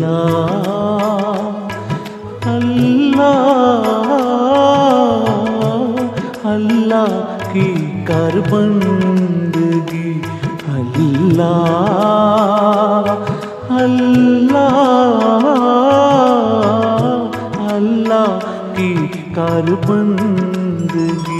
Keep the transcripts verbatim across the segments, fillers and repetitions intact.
अल्लाह अल्लाह अल्लाह की कर बंदगी। अल्लाह अल्लाह अल्लाह की कर बंदगी।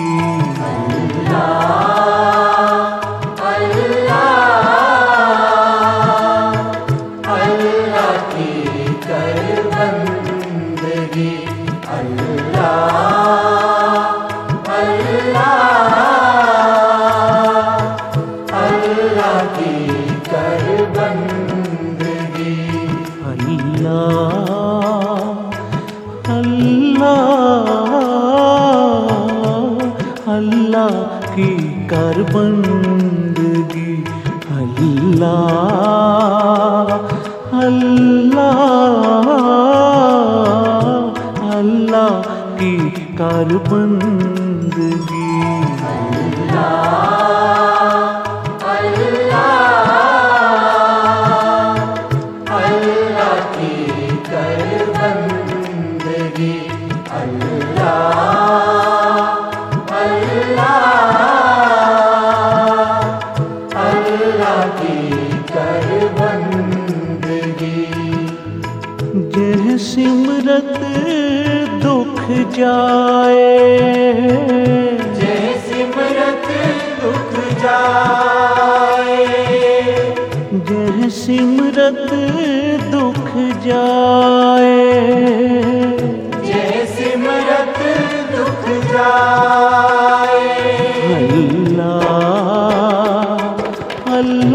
अल्लाह की कर बंदगी। अल्लाह अल्लाह अल्लाह की कर बंदगी। जह सिमरत दुख जाए, जह सिमरत दुख जाए, जह सिमरत दुख जाए, जह सिमरत दुख जाए। अल्लाह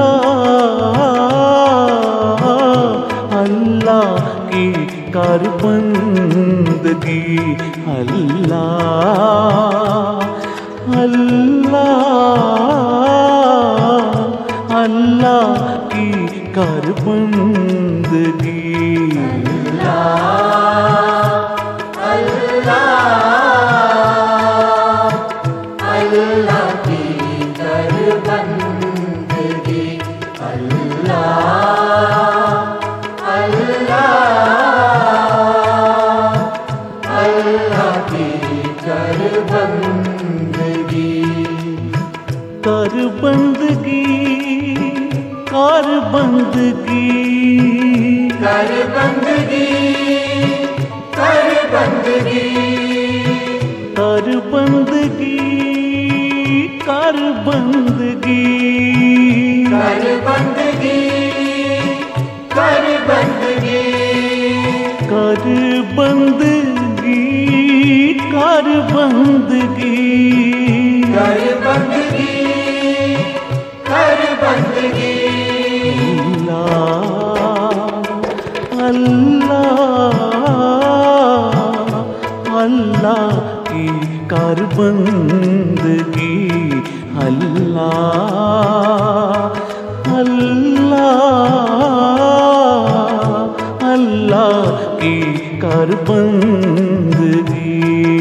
अल्लाह अल्लाह की कर बंदगी। अल्लाह अल्लाह अल्लाह की कर बंदगी। अल्लाह की कर बंदगी। अल्लाह अल्लाह अल्लाह की कर बंदगी। कर बंदगी कर बंदगी कर बंदगी कर बंदगी कर बंदगी कर बंदगी कर बंदगी कर बंदगी कर बंदगी कर बंदगी कर बंदगी कर बंदगी। अल्लाह अल्लाह की कर बंदगी। अल्लाह अल्लाह अल्लाह की कर बंदगी।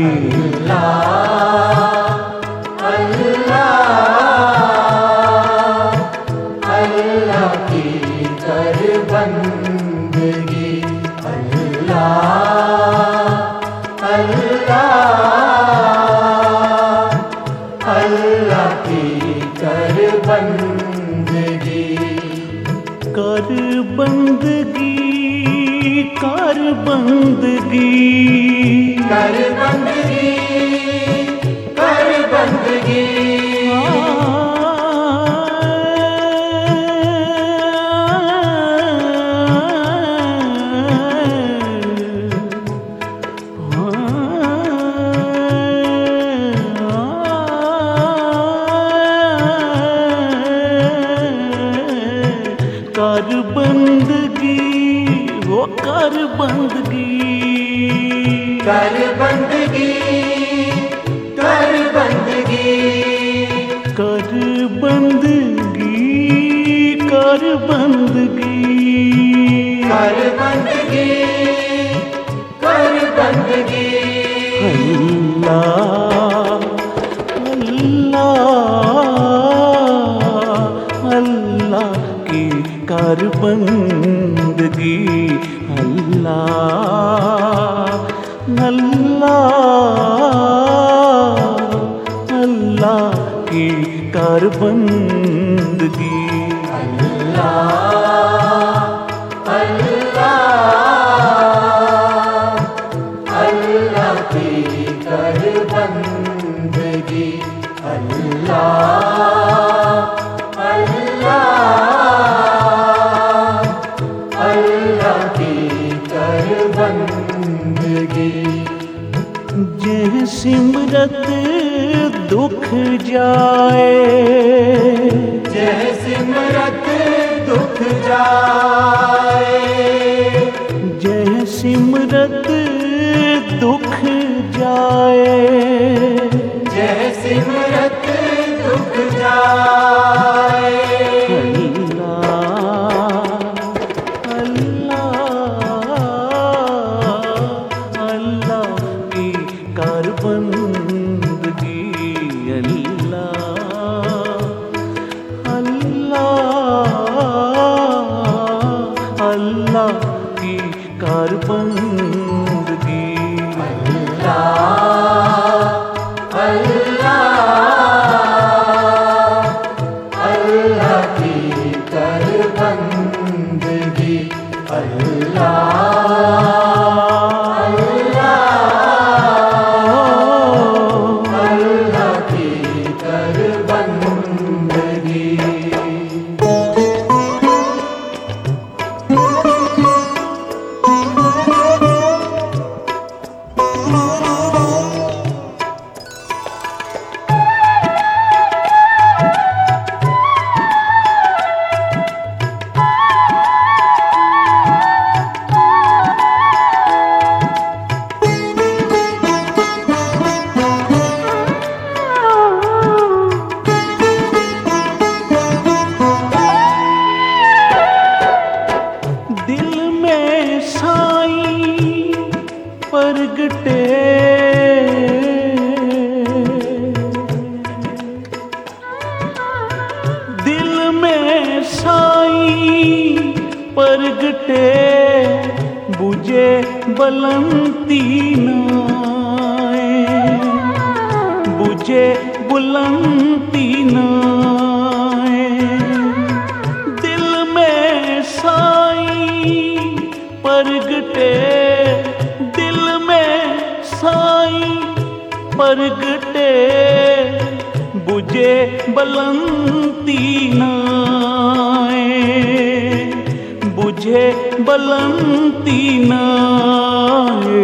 अल्लाह की कर बंदगी। अल्लाह अल्लाह अल्लाह की कर बंदगी। कर बंदगी कर बंदगी कर बंदगी कर बंदगी कर बंदगी वो कर बंदगी कर बंदगी कर बंदगी कर बंदगी कर बंदगी कर बंदगी कर बंदगी। अल्लाह अल्लाह अल्लाह अल्लाह की कर बंदगी, अल्लाह अल्लाह अल्लाह की कर बंदगी। अल्लाह अल्लाह अल्लाह की कर बंदगी, अल्लाह अल्लाह अल्लाह की कर बंदगी। जह सिमरत दुख जाए, जह सिमरत दुख जाए, जह सिमरत दुख जाए, जह सिमरत दुख जाए। अल्लाह अल्लाह अल्लाह की कर बंदगी, अल्लाह अल्लाह अल्लाह की कर बंदगी। अल्लाह अल्लाह अल्लाह की कर बंदगी, अल्लाह अल्लाह अल्लाह की कर बंदगी। दिल में साईं परगटे, दिल में साईं परगटे, बुझे बलंती नाए, बुझे बुलंती नाए। दिल में साईं परगटे, दिल में साईं परगटे, बुझे बलंती नाए, बुझे बलंती नाए।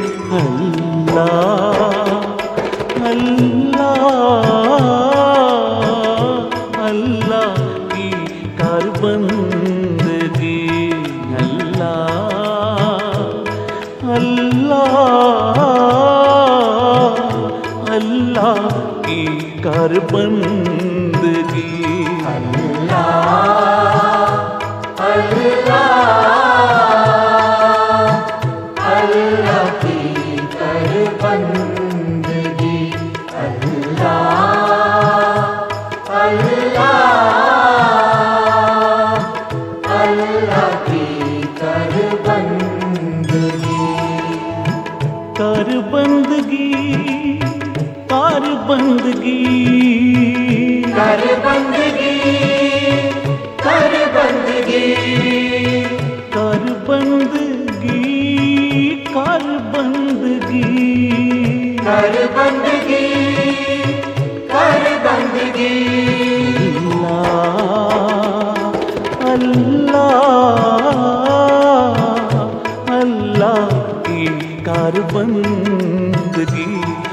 अल्लाह अल्लाह अल्लाह की कर बंदगी, अल्लाह अल्लाह अल्लाह की कर बंदगी। अल्लाह अल्लाह अल्लाह की कर बंदगी, अल्लाह अल्लाह अल्लाह की कर बंदगी। कर बंदगी कर बंदगी कर बंदगी कर बंदगी कर बंदगी कर बंदगी कर बंदगी कर बंदगी। अल्लाह अल्लाह की कर बंदगी,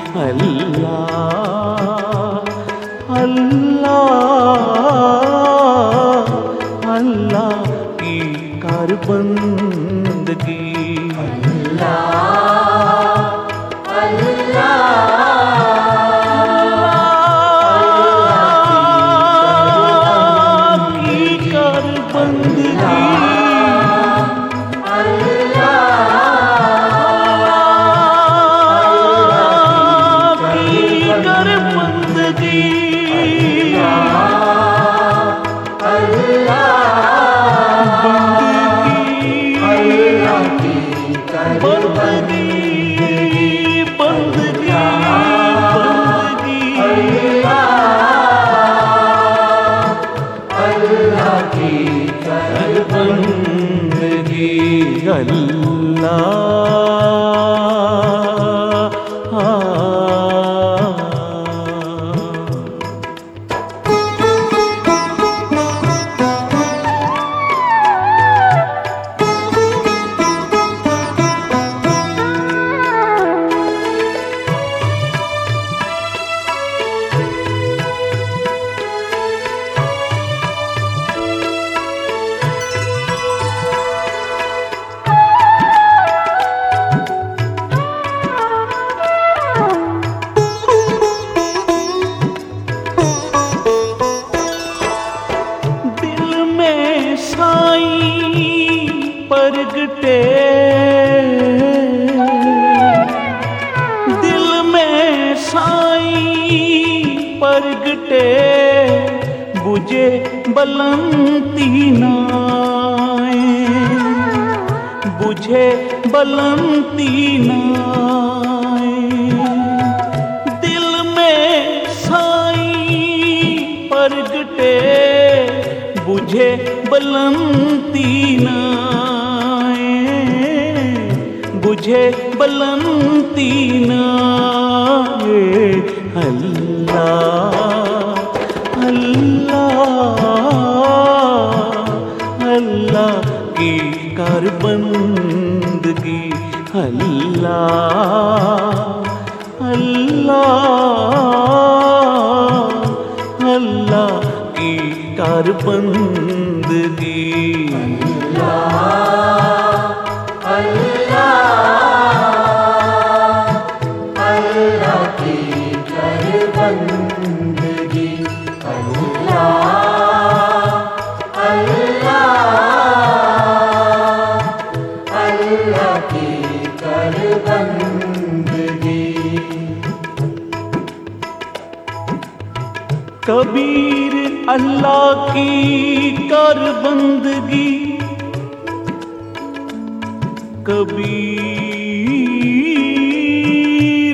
अल्लाह अल्लाह अल्लाह की कर बंदगी। अल्लाह अल्लाह की कर बंदगी, कर बंदगी। परगटे दिल में साईं परगटे बुझे बलंती नाए बुझे बलंती नाए दिल में साईं परगटे बुझे बलंती नाए बुझे बलंती नाए अल्लाह अल्लाह अल्लाह की कर बंदगी अल्लाह अल्लाह अल्लाह की कर बंदगी कबीर अल्लाह की कर बंदगी कबीर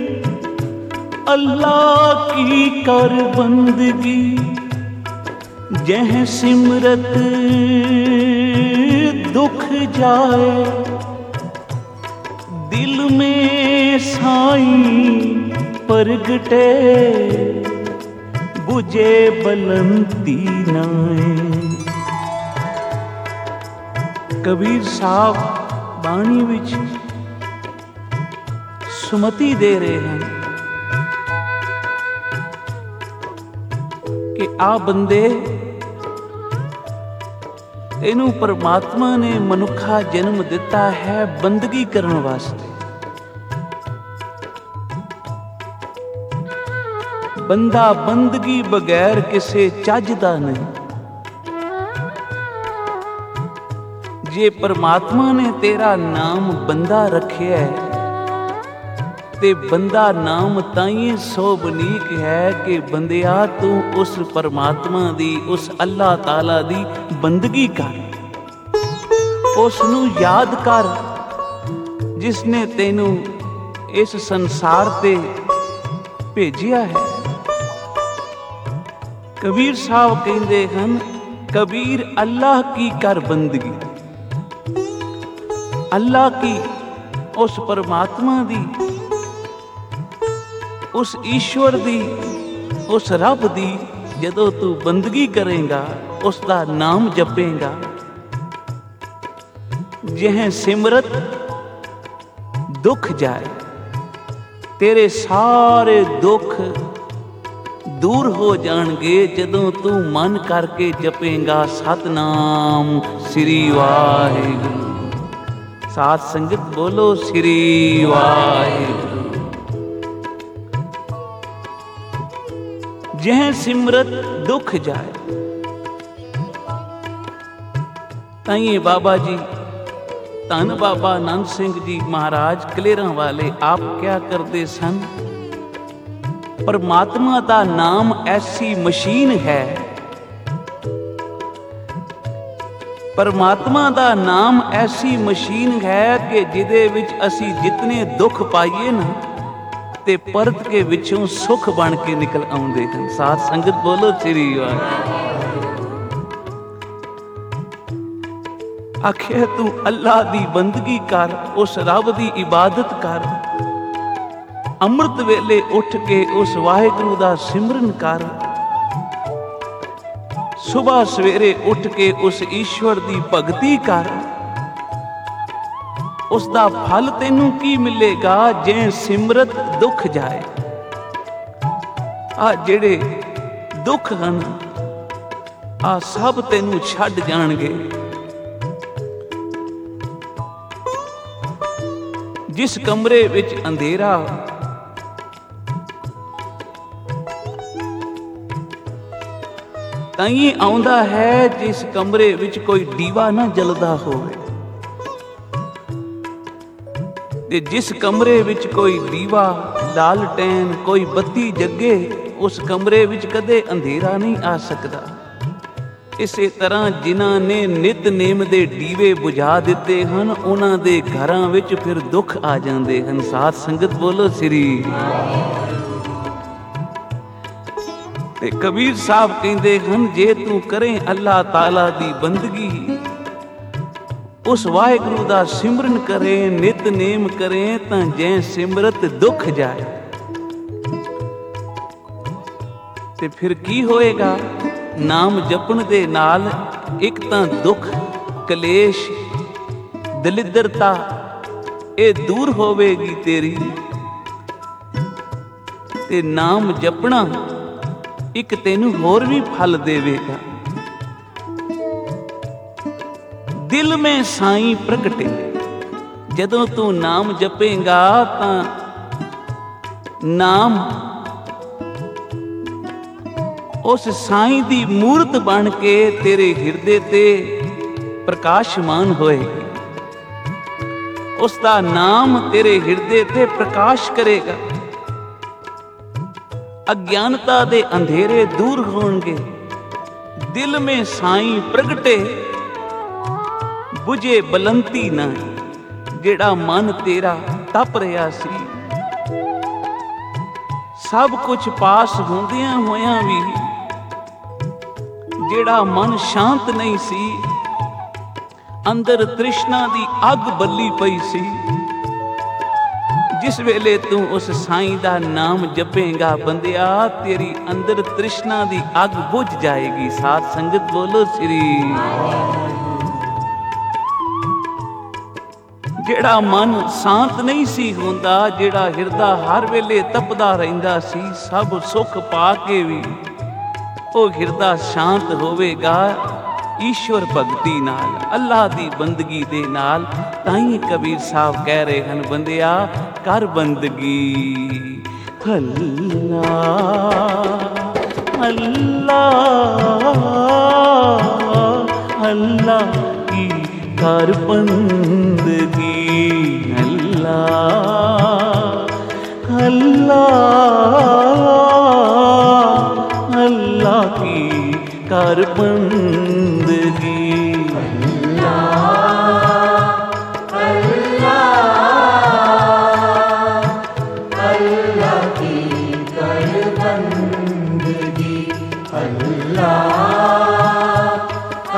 अल्लाह की कर बंदगी जह सिमरत दुख जाए दिल में साईं परगटे बुझे बलंती नाए। कबीर साहब बाणी विच सुमति दे रहे हैं कि आ बंदे तेनू परमात्मा ने मनुखा जन्म दिता है बंदगी करने वास्ते। बंदा बंदगी बगैर किसे चजदा नहीं। जे परमात्मा ने तेरा नाम बंदा रखिया है ते बंदा नाम ताईं सोबनीक है कि बंदिया तू उस परमात्मा दी उस अल्लाह ताला दी बंदगी कर, उसनू याद कर जिसने तेनू इस संसार ते भेजिया है। कबीर साहब कहते हैं कबीर अल्लाह की कर बंदगी, अल्लाह की उस परमात्मा दी उस ईश्वर दी उस रब दी जदों तू बंदगी करेगा उसका नाम जपेगा जह सिमरत दुख जाए तेरे सारे दुख दूर हो जाएंगे जदों तू मन करके जपेगा सतनाम श्री वाहिगुरू। साथ संगत बोलो श्री वाहिगुरू। जह सिमरत दुख जाए। ताइए बाबा जी धन बाबा नंद सिंह जी महाराज कलेरा वाले आप क्या करते सन? परमात्मा का नाम ऐसी मशीन है परमात्मा दा नाम ऐसी मशीन है कि जिदे विच असी जितने दुख पाइए ना ते परत के विचों सुख बन के निकल आउंदे हन। साथ संगत बोलो श्री वाहिगुरू। आखे तू अल्लाह दी बंदगी कर, उस रब दी इबादत कर, अमृत वेले उठ के उस वाहिगुरू दा सिमरन कर, सुबह सवेरे उठ के उस ईश्वर दी भगती कर। उसदा फल तेनू की मिलेगा जे सिमरत दुख जाए। आ जेड़े दुख हन आ सब तेनू छड्ड जाणगे। जिस कमरे विच अंधेरा ताईं आउंदा है जिस कमरे विच कोई दीवा ना जलदा होवे, ते जिस कमरे विच कोई दीवा लालटेन कोई बत्ती जगे उस कमरे विच कदे अंधेरा नहीं आ सकदा। इसे तरह जिन्हां ने नितनेम दे दीवे बुझा दिते हन उन्हां दे घरां विच फिर दुख आ जांदे हन। साथ संगत बोलो श्री। ते कबीर साहब कहंदे हन जे तू करें अल्लाह ताला दी बंदगी, उस वाहिगुरू दा सिमरन करें नितनेम करें तां जै सिमरत दुख जाए। ते फिर की होएगा? नाम जपण दे नाल एक तां दुख कलेश दलिद्रता ये दूर होवेगी तेरी, ते नाम जपना एक तेनू होर भी फल देवेगा। दिल में साईं प्रगटे, जदों तू नाम जपेगा तां नाम उस साईं दी मूर्त बन के तेरे हिरदे ते प्रकाशमान होएगी। उसका नाम तेरे हिरदे ते प्रकाश करेगा। अज्ञानता दे अंधेरे दूर होंगे। दिल में साईं प्रगटे बुझे बलंती ना, जेड़ा मन तेरा तप रहा सी। सब कुछ पास होंदियां होयां भी जेड़ा मन शांत नहीं सी, अंदर तृष्णा दी अग बली पई सी। जिस वेले तू उस साईं दा नाम जपेगा बंदिया तेरी अंदर तृष्णा दी अग बुझ जाएगी। साथ संगत बोलो श्री। जेड़ा मन शांत नहीं सी होंदा, जेड़ा हिरदा हर वेले तपदा रहिंदा सी, सब सुख पा के भी वो हिरदा शांत होवेगा ईश्वर भगती नाल, अल्लाह दी बंदगी दे नाल। ताई कबीर साहब कह रहे हैं बंदिया कर बंदगी। अल्लाह अल्लाह अल्लाह की कर बंदगी। अल्लाह अल्लाह अल्लाह की कर बंदगी। अल्लाह अल्लाह अल्लाह की कर बंदगी। अल्लाह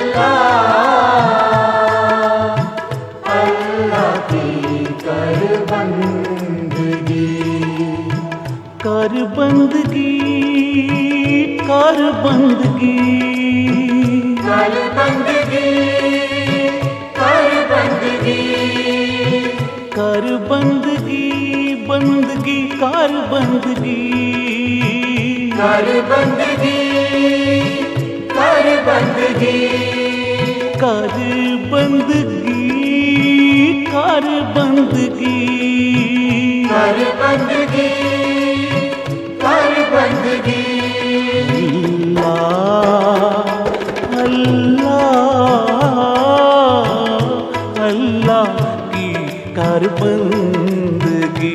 अल्लाह अल्लाह की कर बंदगी। कर बंदगी कर बंदगी कर बंदगी कर बंदगी कर बंदगी बंदगी कर बंदगी कर बंदगी कर बंदगी कर बंदगी कर बंदगी कर बंदगी कर बंदगी। अल्लाह अल्लाह की कर बंदगी।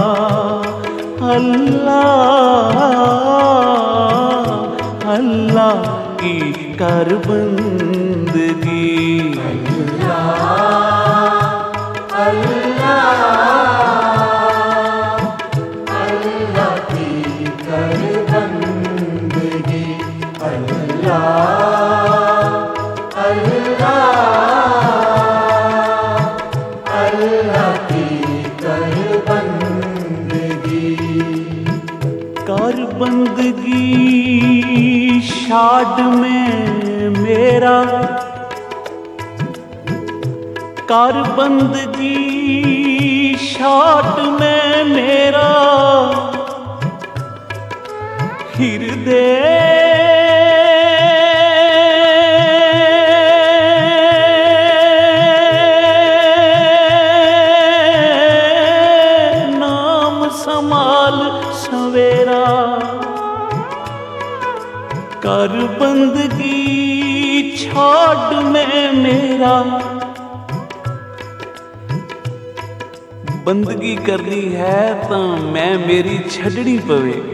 अल्लाह अल्लाह अल्लाह की कर बंदगी। अल्लाह अल्लाह अल्लाह की कर बंदगी। अल्लाह अल्लाह अल्लाह की कर बंदगी। कर बंदगी शाद में मेरा, कर बंदगी शाद में मेरा हृदय नाम संभाल सवेरा। कर बंदगी छोड़ में मेरा, बंदगी करनी है तो मैं मेरी छड़नी पवेगी।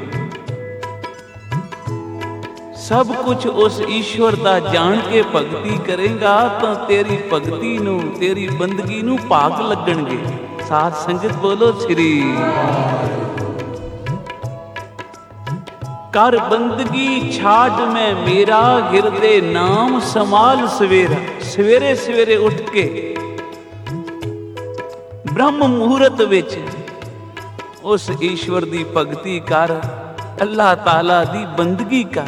सब कुछ उस ईश्वर दा जान के भगती करेगा तो तेरी भगती नू तेरी बंदगी नू भाग लगणगे। साथ संगत बोलो श्री। कर बंदगी छाड़ में मेरा हिरदे नाम संभाल सवेरा। सवेरे सवेरे उठ के ब्रह्म मुहूर्त विच उस ईश्वर दी भगती कर, अल्लाह ताला दी बंदगी कर।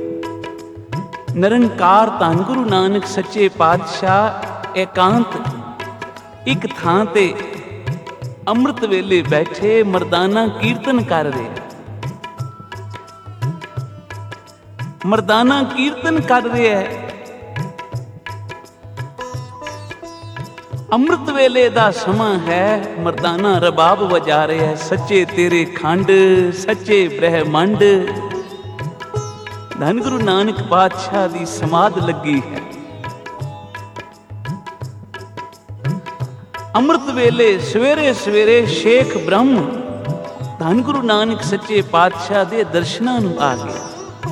निरंकार धन गुरु नानक सच्चे पातशाह एकांत एक थां ते अमृत वेले बैठे मर्दाना कीर्तन कर रहे। मर्दाना कीर्तन कर रहे है। अमृत वेले दा समा है, मर्दाना रबाब वजा रहे है। सच्चे तेरे खंड सच्चे ब्रह्मंड। धन गुरु नानक पातशाह दी समाध लगी है। अमृत वेले सवेरे सवेरे शेख ब्रह्म धन गुरु नानक सच्चे पातशाह दे दर्शनां नूं आ गया।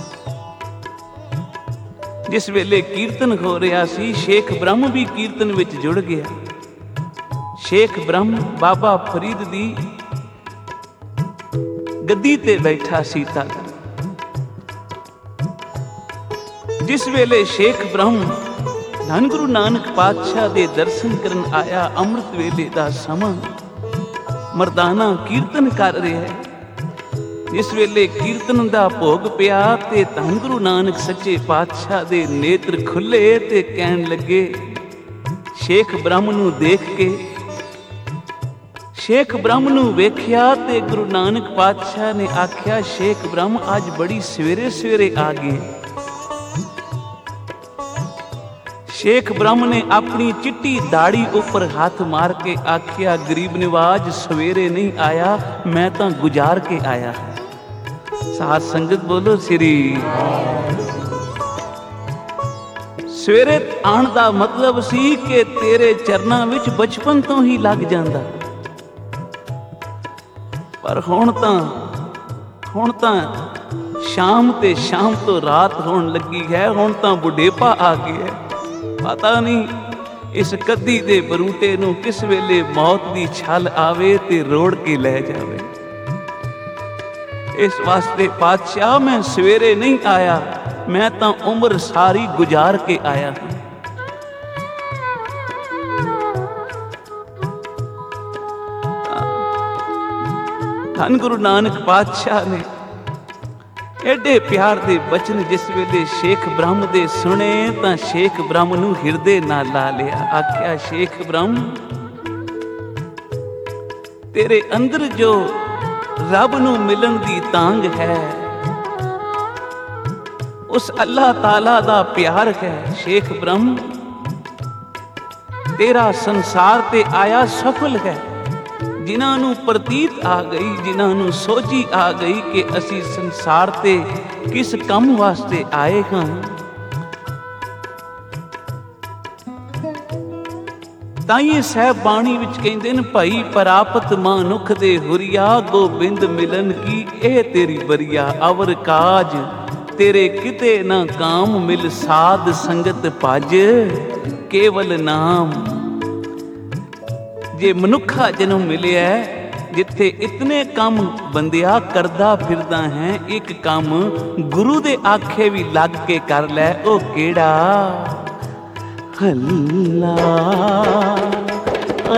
जिस वेले कीर्तन हो रहा सी, शेख ब्रह्म भी कीर्तन विच जुड़ गया। शेख ब्रह्म बाबा फरीद दी गद्दी ते बैठा सीता। जिस वेले शेख ब्रह्म धन गुरु नानक पातशाह दे दर्शन करन आया, अमृत वेले दा समा मर्दाना कीर्तन कर रहा है। जिस वेले कीर्तन दा भोग पिया ते धन गुरु नानक सच्चे पातशाह दे नेत्र खुले ते कहन लगे। शेख ब्रह्म नूं देख के शेख ब्रह्म नूं वेख्या ते गुरु नानक पातशाह ने आख्या, शेख ब्रह्म आज बड़ी सवेरे सवेरे आ गए। शेख ब्रह्म ने अपनी चिट्टी दाढ़ी ऊपर हाथ मार के आख्या, गरीब निवाज सवेरे नहीं आया, मैं तो गुजार के आया। साथ संगत बोलो श्री। सवेरे आण दा मतलब सी कि तेरे चरनां विच बचपन तो ही लग जांदा, पर हुण तां हुण तां शाम ते शाम तो रात होण लगी है। हुण तां बुढ़ेपा आ गया है। पता नहीं इस कद्दी दे बरूटे नूं किस वेले मौत दी छल आवे ते रोड़ के ले जावे। इस वास्ते पातशाह मैं सवेरे नहीं आया, मैं तां उम्र सारी गुजार के आया हूं। धन गुरु नानक पातशाह ने एडे प्यार दे बचन जिस वेले शेख ब्रह्म दे सुने तां शेख ब्रह्म नूं हिरदे नाल ला लिया। आख्या, शेख ब्रह्म तेरे अंदर जो रब नूं मिलन दी तांग है, उस अल्लाह ताला दा प्यार है। शेख ब्रह्म तेरा संसार ते आया सफल है। जिन्हां नूं प्रतीत आ गई, जिन्हां नूं सोची आ गई कि असी संसार ते किस काम वास्ते आए हां, ताइए साहब बाणी विच कहंदे ने, भाई परापत मानुख दे हुरिया, गोबिंद मिलन की एह तेरी बरिया। अवर काज तेरे किते ना काम मिल साध संगत भज केवल नाम। जे मनुखा जन्म मिलिया जिथे इतने काम बंदिया करदा फिरदा है, एक काम गुरु दे आखे भी लग के कर लै, ओ केड़ा? अल्लाह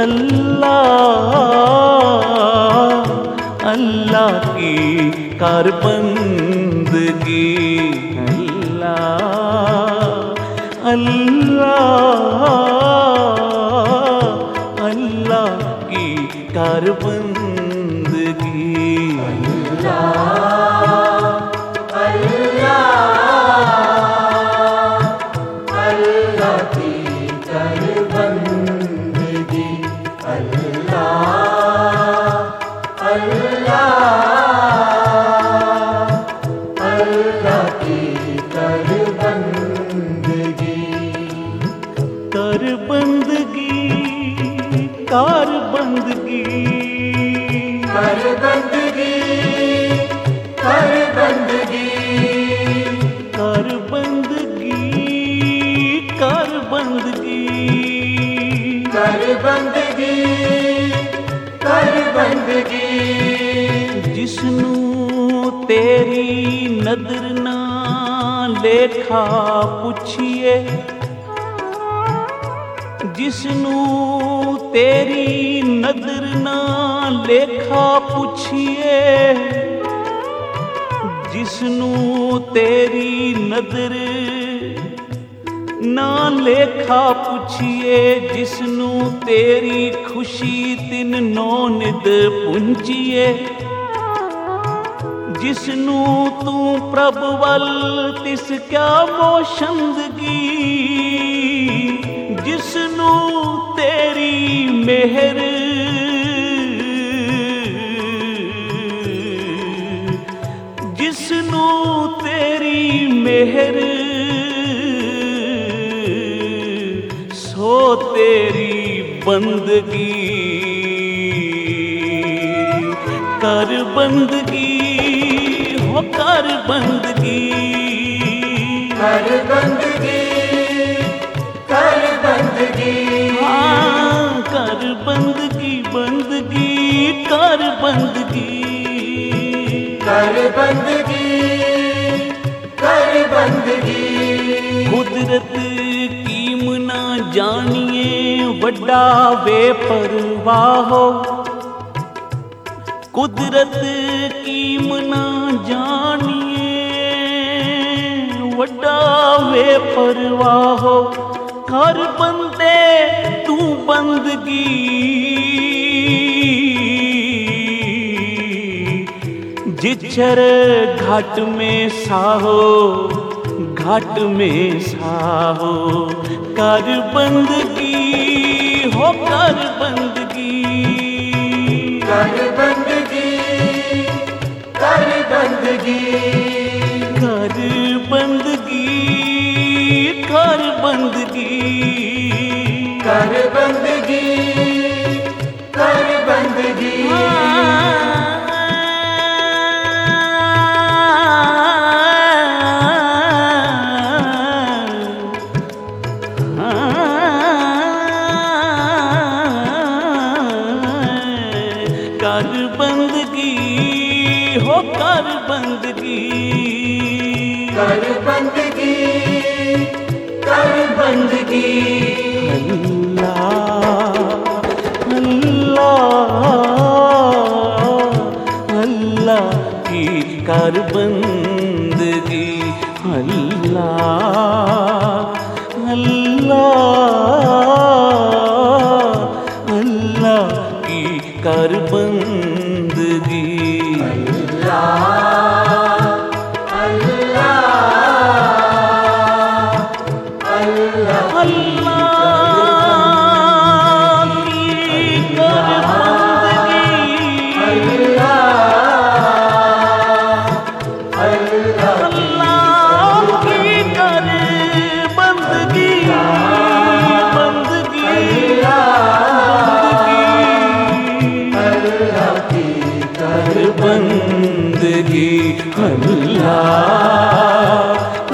अल्लाह अल्लाह की कर बंदगी, अल्लाह अल्लाह अल्लाह की कर बंदगी। अल्लाह अल्लाह अल्लाह की कर बंदगी, अल्लाह अल्लाह अल्लाह की कर बंदगी। कर बंदगी कर बंदगी कर बंदगी कर बंदगी कर बंदगी कर बंदगी कर बंदगी कर बंदगी। जिसनू तेरी नदर ना लेखा पुछिए, जिसनू तेरी नदर ना लेखा पुछिए, जिसनू तेरी नदर ना लेखा पुछिए, जिसनू तेरी खुशी तिन नौ निद पुंजिए, जिसनू तू प्रभ वल तिस क्या मोशंदगी, जिसनू तेरी मेहर जिसनू तेरी मेहर सो तेरी बंदगी। कर बंदगी हो कर बंदगी कर बंदगी कर बंदगी। हाँ कर बंदगी बंदगी कर बंदगी कर बंदगी कर बंदगी। कुदरत कीम ना जानिए वड्डा बेपरवाहो, कुदरत कीम ना जानिए वड्डा बेपरवाहो। कर बंदे तू बंदगी जिच्छर घाट में साहो घाट में साहो। कर बंदगी हो कर बंदगी कर बंदगी कर बंदगी कर बंदगी कर बंदगी कर बंदगी कर बंदगी। कर बंदगी हो कर बंदगी कर बंदगी कर बंदगी। अल्लाह अल्लाह अल्लाह की कर बंदगी, अल्लाह अल्लाह अल्लाह की कर बंदगी। बंदगी अल्लाह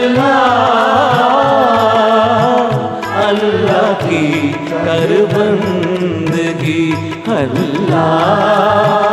अल्लाह अल्लाह की कर बंदगी, अल्लाह